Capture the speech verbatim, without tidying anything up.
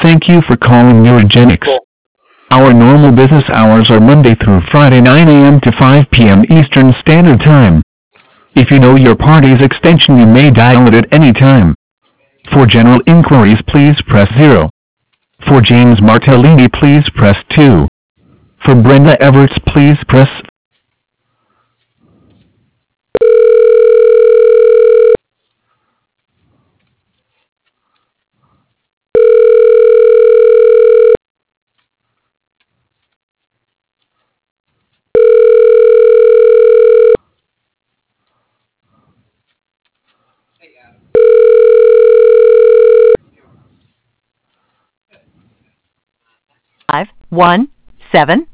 Thank you for calling Neurogenics. Our normal business hours are Monday through Friday nine a m to five p m Eastern Standard Time. If you know your party's extension, you may dial it at any time. For general inquiries, please press zero. For James Martellini, please press two. For Brenda Everts, please press five one seven